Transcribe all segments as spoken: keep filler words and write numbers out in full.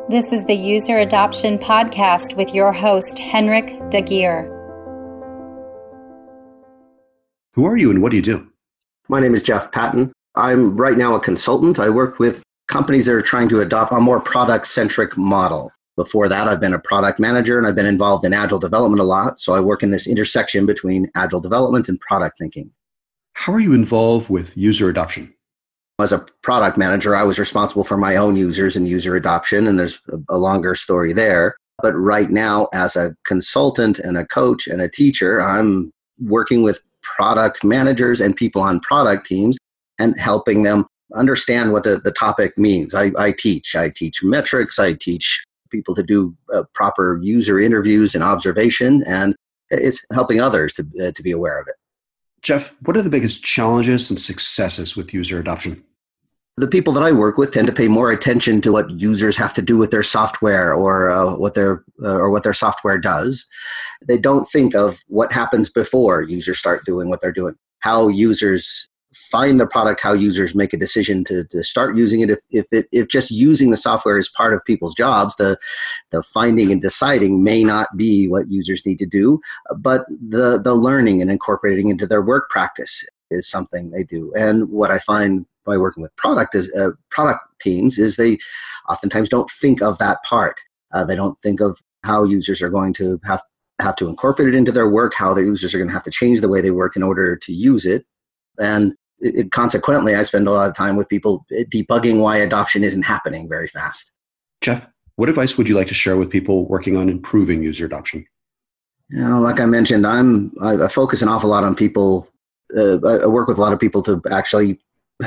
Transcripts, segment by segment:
This is the User Adoption Podcast with your host, Henrik Dagier. Who are you and what do you do? My name is Jeff Patton. I'm right now a consultant. I work with companies that are trying to adopt a more product-centric model. Before that, I've been a product manager and I've been involved in agile development a lot. So I work in this intersection between agile development and product thinking. How are you involved with user adoption? As a product manager, I was responsible for my own users and user adoption, and there's a, a longer story there. But right now, as a consultant and a coach and a teacher, I'm working with product managers and people on product teams and helping them understand what the, the topic means. I, I teach. I teach metrics. I teach people to do uh, proper user interviews and observation, and it's helping others to, uh, to be aware of it. Jeff, what are the biggest challenges and successes with user adoption? The people that I work with tend to pay more attention to what users have to do with their software or uh, what their uh, or what their software does. They don't think of what happens before users start doing what they're doing, how users find the product, how users make a decision to, to start using it. If if it if just using the software is part of people's jobs, the the finding and deciding may not be what users need to do, but the the learning and incorporating into their work practice is something they do. And what I find by working with product is uh, product teams is they oftentimes don't think of that part. Uh, they don't think of how users are going to have have to incorporate it into their work, how their users are going to have to change the way they work in order to use it. And it, it, consequently, I spend a lot of time with people debugging why adoption isn't happening very fast. Jeff, what advice would you like to share with people working on improving user adoption? You know, like I mentioned, I'm I, I focus an awful lot on people. Uh, I work with a lot of people to actually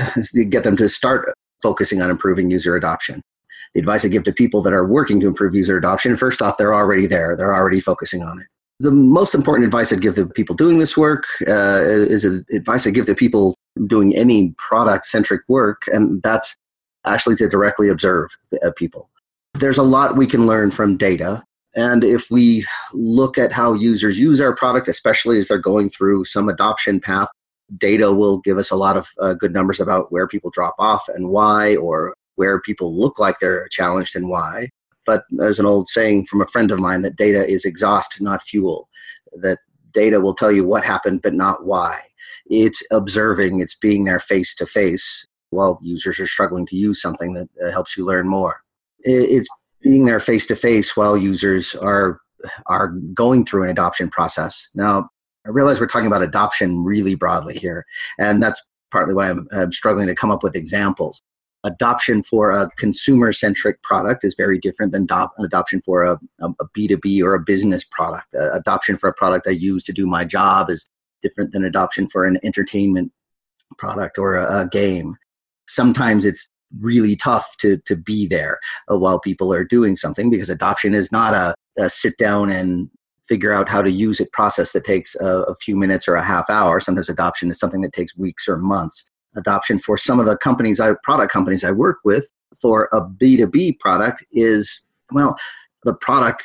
get them to start focusing on improving user adoption. The advice I give to people that are working to improve user adoption, first off, they're already there. They're already focusing on it. The most important advice I'd give to people doing this work uh, is advice I give to people doing any product-centric work, and that's actually to directly observe uh, people. There's a lot we can learn from data, and if we look at how users use our product, especially as they're going through some adoption path, data will give us a lot of uh, good numbers about where people drop off and why, or where people look like they're challenged and why. But there's an old saying from a friend of mine that data is exhaust, not fuel. That data will tell you what happened, but not why. It's observing, it's being there face to face while users are struggling to use something that uh, helps you learn more. It's being there face to face while users are are going through an adoption process. Now, I realize we're talking about adoption really broadly here, and that's partly why I'm, I'm struggling to come up with examples. Adoption for a consumer-centric product is very different than do- adoption for a, a, a B two B or a business product. Uh, adoption for a product I use to do my job is different than adoption for an entertainment product or a, a game. Sometimes it's really tough to, to be there uh, while people are doing something, because adoption is not a, a sit down and figure out how to use it process that takes a, a few minutes or a half hour. Sometimes adoption is something that takes weeks or months. Adoption for some of the companies, I, product companies I work with for a B two B product is, well, the product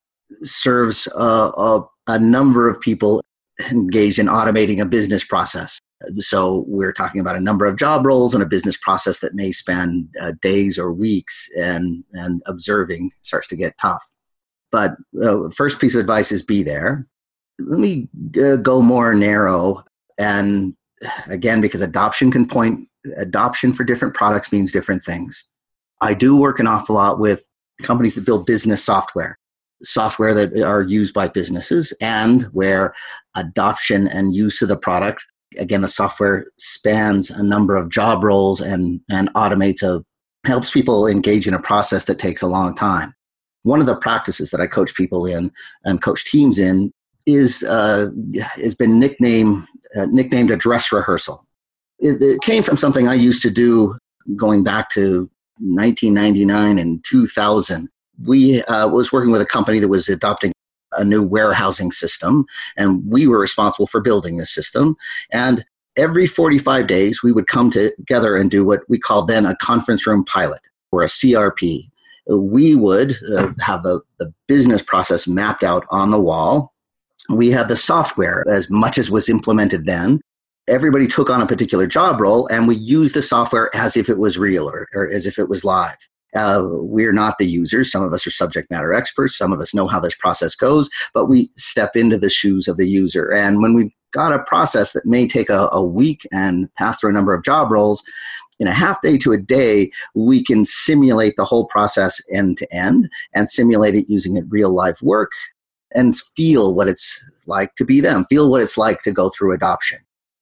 serves a, a, a number of people engaged in automating a business process. So we're talking about a number of job roles and a business process that may span uh, days or weeks, and, and observing starts to get tough. But uh, first piece of advice is be there. Let me uh, go more narrow. And again, because adoption can point, adoption for different products means different things. I do work an awful lot with companies that build business software, software that are used by businesses, and where adoption and use of the product, again, the software spans a number of job roles and, and automates a, helps people engage in a process that takes a long time. One of the practices that I coach people in and coach teams in is uh, has been nicknamed uh, nicknamed a dress rehearsal. It, it came from something I used to do going back to nineteen ninety-nine and two thousand. We uh, was working with a company that was adopting a new warehousing system, and we were responsible for building this system. And every forty-five days, we would come together and do what we called then a conference room pilot, or a C R P. We would uh, have the, the business process mapped out on the wall. We had the software as much as was implemented then. Everybody took on a particular job role, and we used the software as if it was real or, or as if it was live. Uh, we're not the users. Some of us are subject matter experts. Some of us know how this process goes, but we step into the shoes of the user. And when we've got a process that may take a, a week and pass through a number of job roles, in a half day to a day, we can simulate the whole process end to end and simulate it using it real life work and feel what it's like to be them, feel what it's like to go through adoption.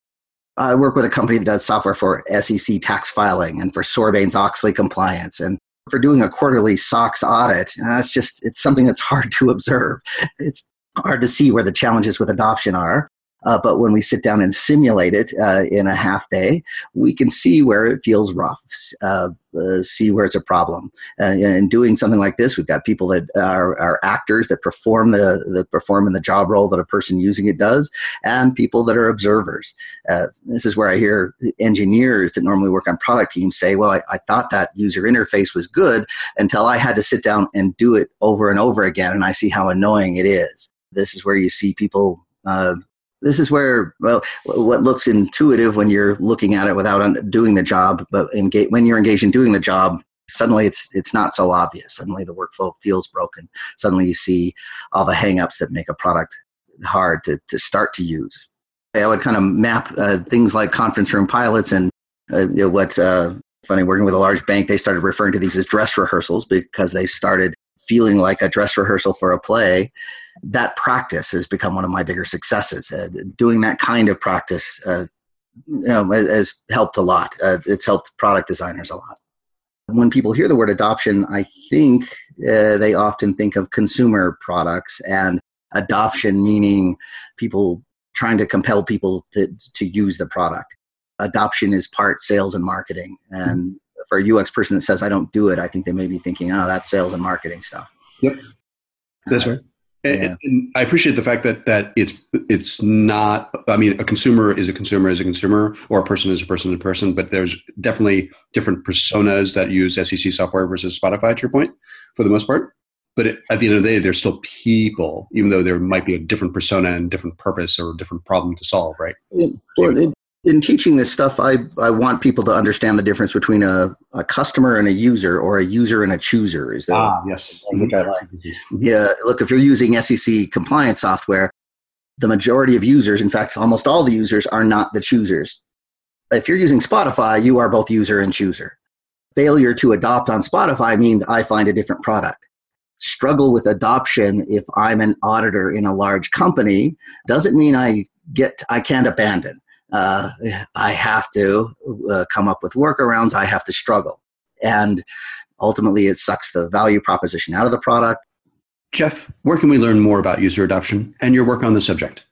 I work with a company that does software for S E C tax filing and for Sarbanes-Oxley compliance and for doing a quarterly S O X audit. Uh, it's just, it's something that's hard to observe. It's hard to see where the challenges with adoption are. Uh, but when we sit down and simulate it uh, in a half day, we can see where it feels rough, uh, uh, see where it's a problem. Uh, and doing something like this, we've got people that are, are actors that perform the, the perform in the job role that a person using it does, and people that are observers. Uh, this is where I hear engineers that normally work on product teams say, well, I, I thought that user interface was good until I had to sit down and do it over and over again, and I see how annoying it is. This is where you see people uh, This is where, well, what looks intuitive when you're looking at it without doing the job, but engage, when you're engaged in doing the job, suddenly it's it's not so obvious. Suddenly the workflow feels broken. Suddenly you see all the hangups that make a product hard to, to start to use. I would kind of map uh, things like conference room pilots and uh, you know, what's uh, funny, working with a large bank, they started referring to these as dress rehearsals because they started feeling like a dress rehearsal for a play. That practice has become one of my bigger successes. Uh, doing that kind of practice uh, you know, has helped a lot. Uh, it's helped product designers a lot. When people hear the word adoption, I think uh, they often think of consumer products and adoption meaning people trying to compel people to, to use the product. Adoption is part sales and marketing. And for a U X person that says, I don't do it, I think they may be thinking, oh, that's sales and marketing stuff. Yep, that's uh, right. And, yeah. and I appreciate the fact that that it's it's not, I mean, a consumer is a consumer is a consumer, or a person is a person is a person, but there's definitely different personas that use S E C software versus Spotify, to your point, for the most part. But it, at the end of the day, they're still people, even though there might be a different persona and different purpose or different problem to solve, right? It, well, it, in teaching this stuff, I, I want people to understand the difference between a, a customer and a user, or a user and a chooser. Is that ah, yes. Which I like. Yeah, look, if you're using S E C compliance software, the majority of users, in fact, almost all the users, are not the choosers. If you're using Spotify, you are both user and chooser. Failure to adopt on Spotify means I find a different product. Struggle with adoption if I'm an auditor in a large company doesn't mean I get I can't abandon. Uh, I have to uh, come up with workarounds. I have to struggle. And ultimately, it sucks the value proposition out of the product. Jeff, where can we learn more about user adoption and your work on the subject?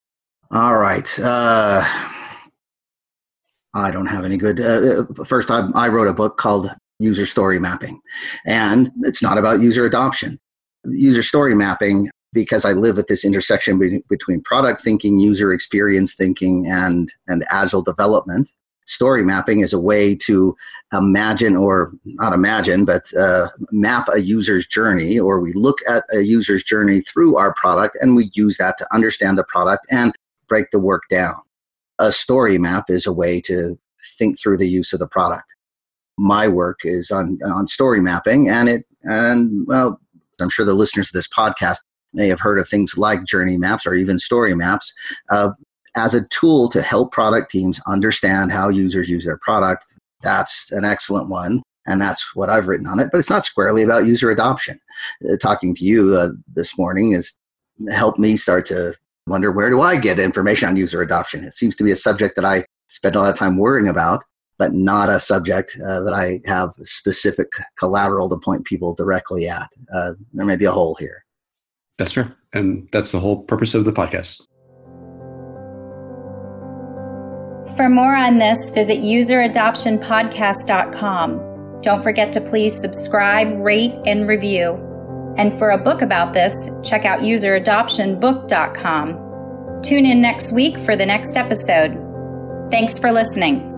All right. Uh, I don't have any good. Uh, first, I, I wrote a book called User Story Mapping. And it's not about user adoption. User story mapping, because I live at this intersection be- between product thinking, user experience thinking, and, and agile development. Story mapping is a way to imagine, or not imagine, but uh, map a user's journey, or we look at a user's journey through our product, and we use that to understand the product and break the work down. A story map is a way to think through the use of the product. My work is on, on story mapping, and it, and well, I'm sure the listeners of this podcast may have heard of things like journey maps or even story maps uh, as a tool to help product teams understand how users use their product. That's an excellent one, and that's what I've written on it. But it's not squarely about user adoption. Uh, talking to you uh, this morning has helped me start to wonder, where do I get information on user adoption? It seems to be a subject that I spend a lot of time worrying about, but not a subject uh, that I have specific collateral to point people directly at. Uh, there may be a hole here. That's fair. And that's the whole purpose of the podcast. For more on this, visit user adoption podcast dot com. Don't forget to please subscribe, rate, and review. And for a book about this, check out user adoption book dot com. Tune in next week for the next episode. Thanks for listening.